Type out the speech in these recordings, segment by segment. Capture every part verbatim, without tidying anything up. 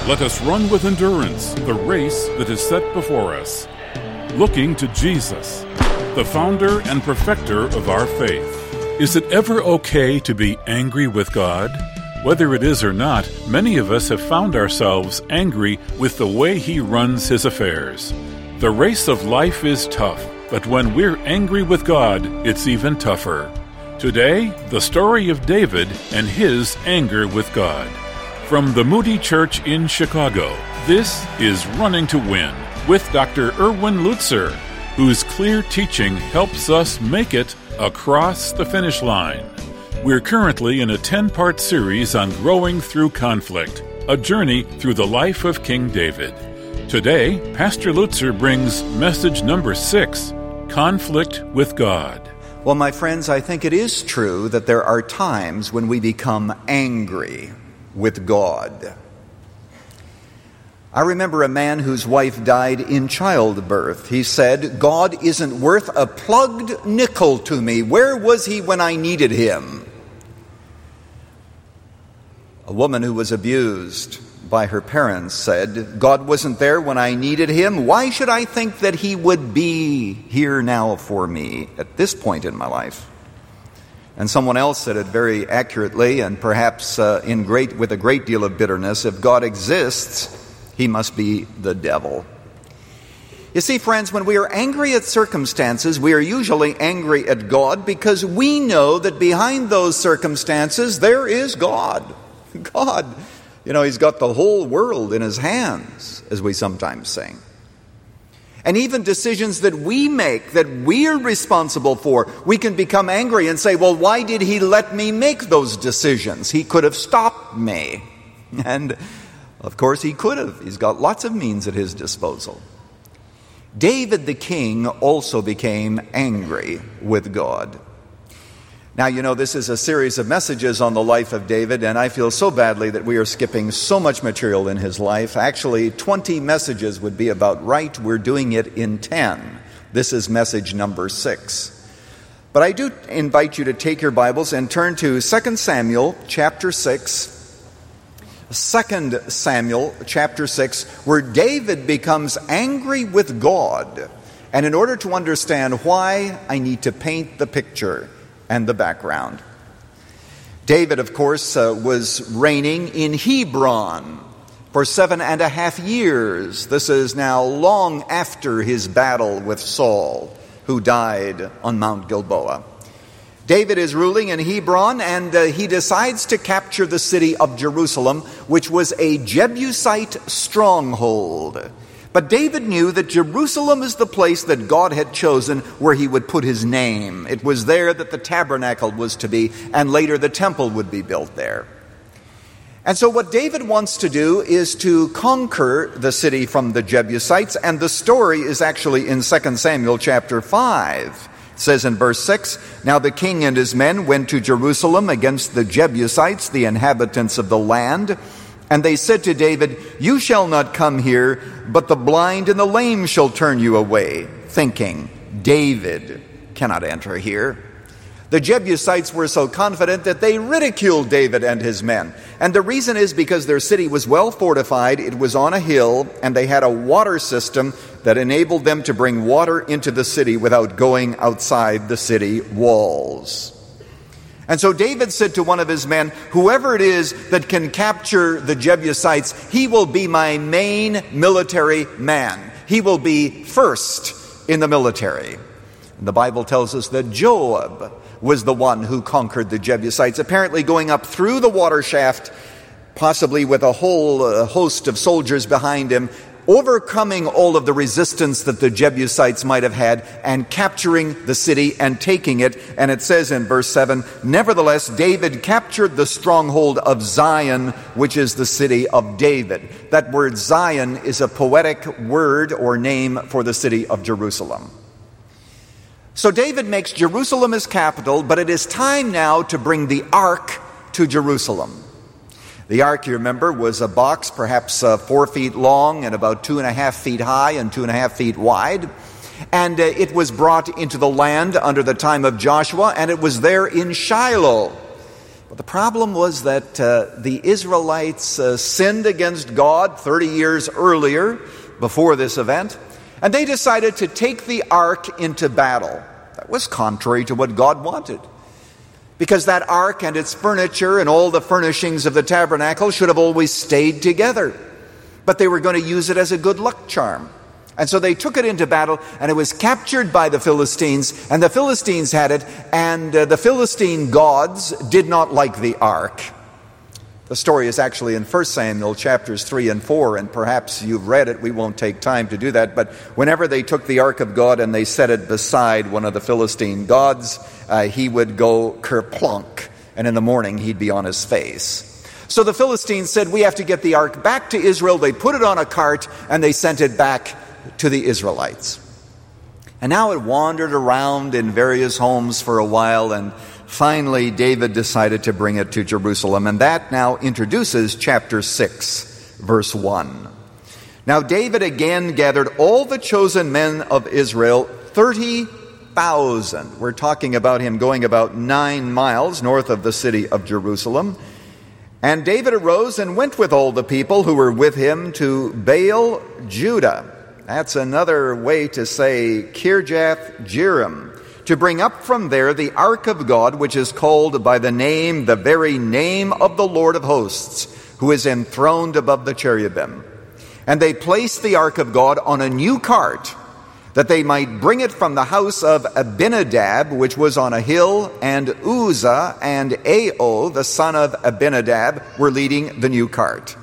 Let us run with endurance the race that is set before us, looking to Jesus, the founder and perfecter of our faith. Is it ever okay to be angry with God? Whether it is or not, many of us have found ourselves angry with the way He runs His affairs. The race of life is tough, but when we're angry with God, it's even tougher. Today, the story of David and his anger with God. From the Moody Church in Chicago, this is Running to Win with Doctor Erwin Lutzer, whose clear teaching helps us make it across the finish line. We're currently in a ten-part series on growing through conflict, a journey through the life of King David. Today, Pastor Lutzer brings message number six, Conflict with God. Well, my friends, I think it is true that there are times when we become angry with God. I remember a man whose wife died in childbirth. He said, "God isn't worth a plugged nickel to me. Where was He when I needed Him?" A woman who was abused by her parents said, "God wasn't there when I needed Him. Why should I think that He would be here now for me at this point in my life?" And someone else said it very accurately, and perhaps uh, in great with a great deal of bitterness, "If God exists, He must be the devil." You see, friends, when we are angry at circumstances, we are usually angry at God because we know that behind those circumstances there is God. God, you know, He's got the whole world in His hands, as we sometimes sing. And even decisions that we make, that we're responsible for, we can become angry and say, well, why did He let me make those decisions? He could have stopped me. And, of course, He could have. He's got lots of means at His disposal. David the king also became angry with God. Now, you know, this is a series of messages on the life of David, and I feel so badly that we are skipping so much material in his life. Actually, twenty messages would be about right. We're doing it in ten. This is message number six. But I do invite you to take your Bibles and turn to Second Samuel chapter six. Second Samuel chapter six, where David becomes angry with God. And in order to understand why, I need to paint the picture and the background. David, of course, uh, was reigning in Hebron for seven and a half years. This is now long after his battle with Saul, who died on Mount Gilboa. David is ruling in Hebron, and uh, he decides to capture the city of Jerusalem, which was a Jebusite stronghold. But David knew that Jerusalem is the place that God had chosen where He would put His name. It was there that the tabernacle was to be, and later the temple would be built there. And so what David wants to do is to conquer the city from the Jebusites, and the story is actually in Second Samuel chapter five. It says in verse six, "Now the king and his men went to Jerusalem against the Jebusites, the inhabitants of the land. And they said to David, 'You shall not come here, but the blind and the lame shall turn you away,' thinking, 'David cannot enter here.' The Jebusites were so confident that they ridiculed David and his men. And the reason is because their city was well fortified, it was on a hill, and they had a water system that enabled them to bring water into the city without going outside the city walls. And so David said to one of his men, 'Whoever it is that can capture the Jebusites, he will be my main military man. He will be first in the military.'" And the Bible tells us that Joab was the one who conquered the Jebusites, apparently going up through the water shaft, possibly with a whole uh, host of soldiers behind him, overcoming all of the resistance that the Jebusites might have had, and capturing the city and taking it. And it says in verse seven, "Nevertheless, David captured the stronghold of Zion, which is the city of David." That word Zion is a poetic word or name for the city of Jerusalem. So David makes Jerusalem his capital, but it is time now to bring the ark to Jerusalem. The ark, you remember, was a box perhaps uh, four feet long and about two and a half feet high and two and a half feet wide. And uh, it was brought into the land under the time of Joshua, and it was there in Shiloh. But the problem was that uh, the Israelites uh, sinned against God thirty years earlier, before this event, and they decided to take the ark into battle. That was contrary to what God wanted, because that ark and its furniture and all the furnishings of the tabernacle should have always stayed together. But they were going to use it as a good luck charm. And so they took it into battle, and it was captured by the Philistines, and the Philistines had it, and uh, the Philistine gods did not like the ark. The story is actually in First Samuel chapters three and four, and perhaps you've read it. We won't take time to do that. But whenever they took the ark of God and they set it beside one of the Philistine gods, uh, he would go kerplunk, and in the morning he'd be on his face. So the Philistines said, we have to get the ark back to Israel. They put it on a cart, and they sent it back to the Israelites. And now it wandered around in various homes for a while, and finally David decided to bring it to Jerusalem. And that now introduces chapter six, verse one. Now David again gathered all the chosen men of Israel, thirty thousand. We're talking about him going about nine miles north of the city of Jerusalem. And David arose and went with all the people who were with him to Baal Judah. That's another way to say Kirjath Jearim, to bring up from there the ark of God, which is called by the name, the very name of the Lord of hosts, who is enthroned above the cherubim. And they placed the ark of God on a new cart, that they might bring it from the house of Abinadab, which was on a hill, and Uzzah and Ao, the son of Abinadab, were leading the new cart.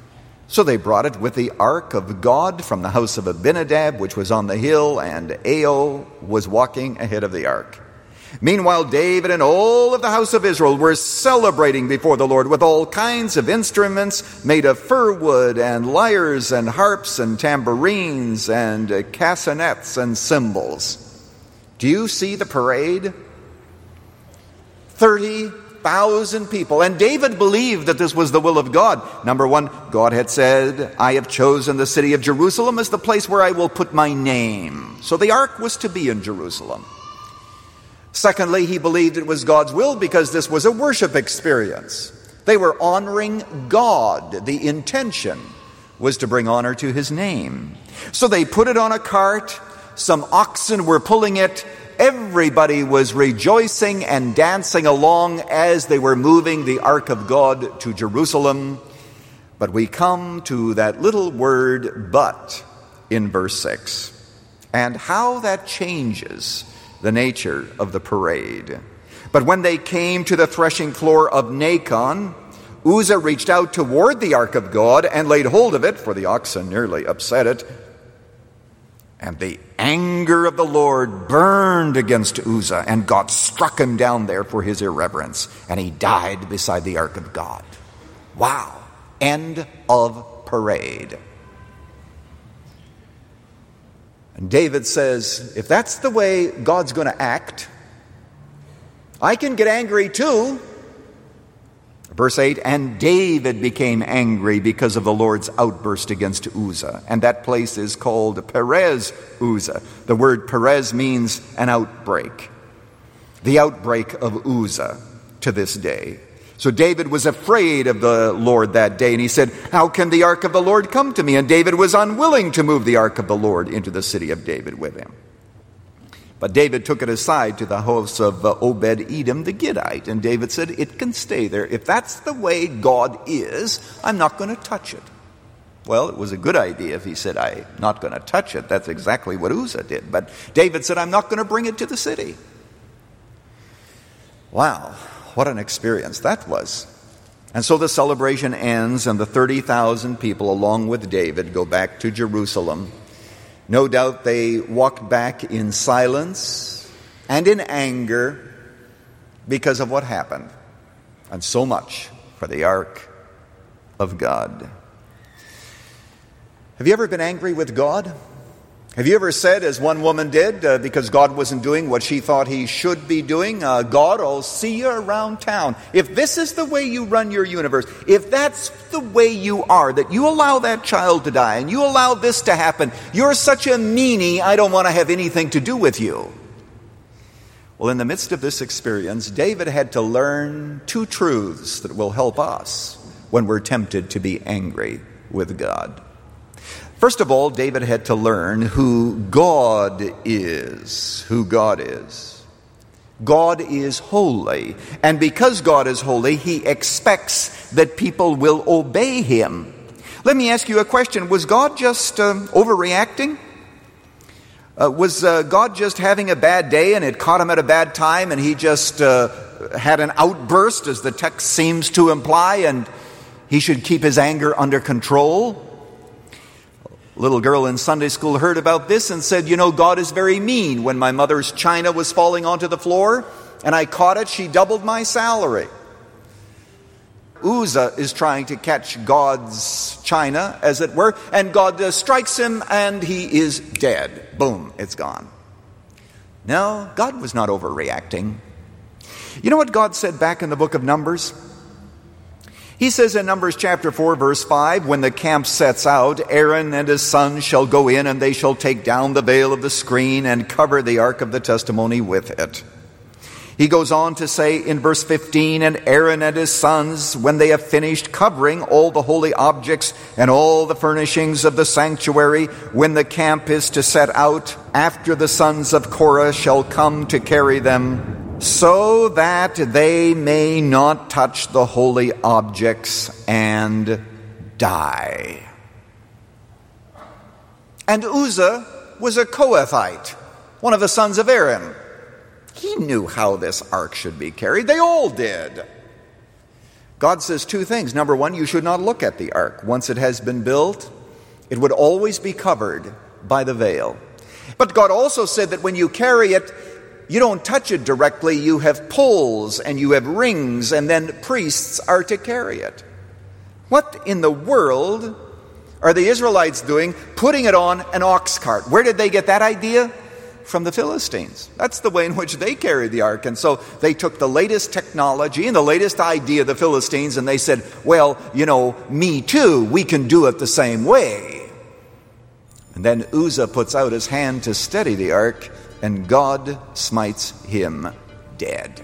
So they brought it with the ark of God from the house of Abinadab, which was on the hill, and Ao was walking ahead of the ark. Meanwhile, David and all of the house of Israel were celebrating before the Lord with all kinds of instruments made of fir wood, and lyres and harps and tambourines and uh, castanets and cymbals. Do you see the parade? Thirty thousand people. And David believed that this was the will of God. Number one, God had said, I have chosen the city of Jerusalem as the place where I will put my name. So the ark was to be in Jerusalem. Secondly, he believed it was God's will because this was a worship experience. They were honoring God. The intention was to bring honor to his name. So they put it on a cart. Some oxen were pulling it. Everybody was rejoicing and dancing along as they were moving the ark of God to Jerusalem. But we come to that little word, but, in verse six, and how that changes the nature of the parade. But when they came to the threshing floor of Nacon, Uzzah reached out toward the ark of God and laid hold of it, for the oxen nearly upset it. And the anger of the Lord burned against Uzzah, and God struck him down there for his irreverence, and he died beside the ark of God. Wow. End of parade. And David says, if that's the way God's going to act, I can get angry too. Verse eight, and David became angry because of the Lord's outburst against Uzzah. And that place is called Perez Uzzah. The word Perez means an outbreak. The outbreak of Uzzah to this day. So David was afraid of the Lord that day, and he said, how can the ark of the Lord come to me? And David was unwilling to move the ark of the Lord into the city of David with him. But David took it aside to the house of uh, Obed-Edom the Gittite, and David said, it can stay there. If that's the way God is, I'm not going to touch it. Well, it was a good idea if he said, I'm not going to touch it. That's exactly what Uzzah did. But David said, I'm not going to bring it to the city. Wow, what an experience that was. And so the celebration ends, and the thirty thousand people, along with David, go back to Jerusalem. No doubt they walked back in silence and in anger because of what happened. And so much for the ark of God. Have you ever been angry with God? Have you ever said, as one woman did, uh, because God wasn't doing what she thought he should be doing, uh, God, I'll see you around town. If this is the way you run your universe, if that's the way you are, that you allow that child to die and you allow this to happen, you're such a meanie, I don't want to have anything to do with you. Well, in the midst of this experience, David had to learn two truths that will help us when we're tempted to be angry with God. First of all, David had to learn who God is, who God is. God is holy, and because God is holy, he expects that people will obey him. Let me ask you a question. Was God just uh, overreacting? Uh, was uh, God just having a bad day and it caught him at a bad time and he just uh, had an outburst, as the text seems to imply, and he should keep his anger under control? A little girl in Sunday school heard about this and said, you know, God is very mean. When my mother's china was falling onto the floor and I caught it, she doubled my salary. Uzzah is trying to catch God's china, as it were, and God uh, strikes him and he is dead. Boom, it's gone. No, God was not overreacting. You know what God said back in the book of Numbers? He says in Numbers chapter four, verse five, when the camp sets out, Aaron and his sons shall go in, and they shall take down the veil of the screen and cover the ark of the testimony with it. He goes on to say in verse fifteen, and Aaron and his sons, when they have finished covering all the holy objects and all the furnishings of the sanctuary, when the camp is to set out, after the sons of Korah shall come to carry them, so that they may not touch the holy objects and die. And Uzzah was a Kohathite, one of the sons of Aaron. He knew how this ark should be carried. They all did. God says two things. Number one, you should not look at the ark. Once it has been built, it would always be covered by the veil. But God also said that when you carry it, you don't touch it directly. You have poles and you have rings, and then priests are to carry it. What in the world are the Israelites doing, putting it on an ox cart? Where did they get that idea? From the Philistines. That's the way in which they carried the ark. And so they took the latest technology and the latest idea of the Philistines, and they said, well, you know, me too, we can do it the same way. And then Uzzah puts out his hand to steady the ark, and God smites him dead.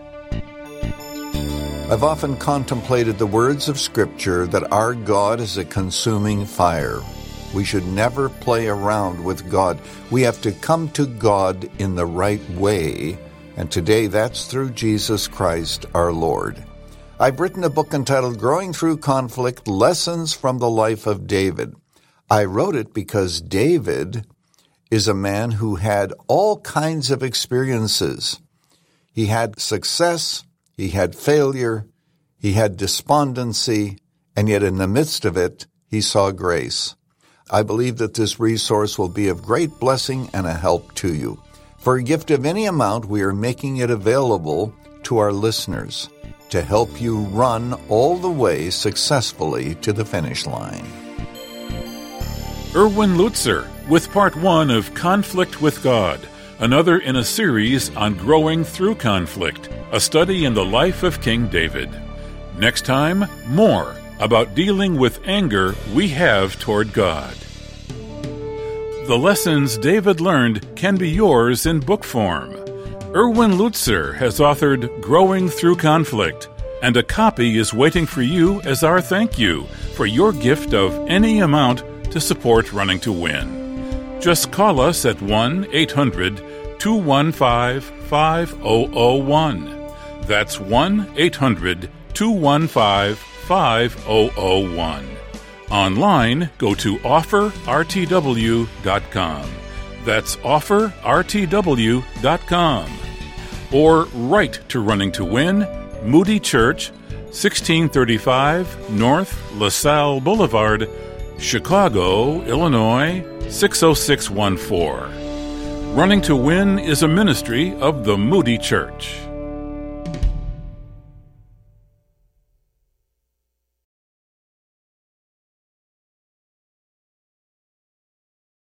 I've often contemplated the words of Scripture that our God is a consuming fire. We should never play around with God. We have to come to God in the right way, and today that's through Jesus Christ our Lord. I've written a book entitled Growing Through Conflict, Lessons from the Life of David. I wrote it because David is a man who had all kinds of experiences. He had success, he had failure, he had despondency, and yet in the midst of it, he saw grace. I believe that this resource will be of great blessing and a help to you. For a gift of any amount, we are making it available to our listeners to help you run all the way successfully to the finish line. Erwin Lutzer with part one of Conflict with God, another in a series on growing through conflict, a study in the life of King David. Next time, more about dealing with anger we have toward God. The lessons David learned can be yours in book form. Erwin Lutzer has authored Growing Through Conflict, and a copy is waiting for you as our thank you for your gift of any amount to support Running to Win. Just call us at one eight hundred two one five five zero zero one. That's one eight hundred two one five five zero zero one. Online, go to offer r t w dot com. That's offer r t w dot com. Or write to Running to Win, Moody Church, sixteen thirty-five North LaSalle Boulevard, Chicago, Illinois, six oh six one four. Running to Win is a ministry of the Moody Church.